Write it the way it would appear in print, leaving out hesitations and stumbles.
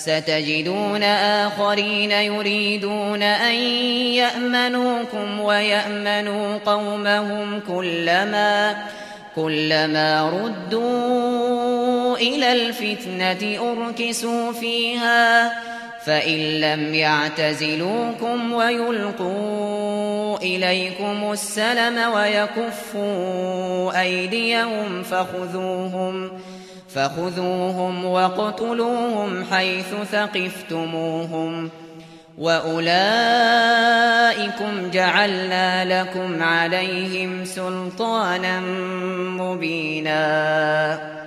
ستجدون آخرين يريدون أن يأمنوكم ويأمنوا قومهم كلما ردوا إلى الفتنة أركسوا فيها فإن لم يعتزلوكم ويلقوا إليكم السلم ويكفوا أيديهم فخذوهم واقتلوهم حيث ثقفتموهم وأولئكم جعلنا لكم عليهم سلطانا مبينا.